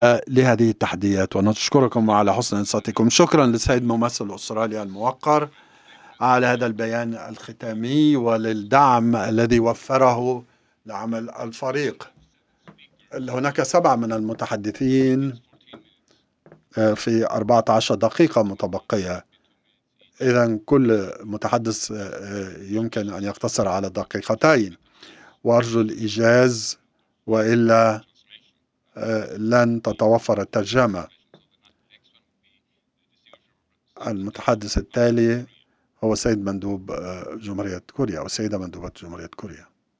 لهذه التحديات، ونشكركم على حسن إنصاتكم. شكرا للسيد ممثل أستراليا الموقر على هذا البيان الختامي وللدعم الذي وفره لعمل الفريق. هناك 7 من المتحدثين في 14 دقيقة متبقية، إذا كل متحدث يمكن أن يقتصر على دقيقتين، وأرجو الإيجاز وإلا لن تتوفر الترجمة. المتحدث التالي هو السيد مندوب جمهورية كوريا، أو السيدة مندوبة جمهورية كوريا.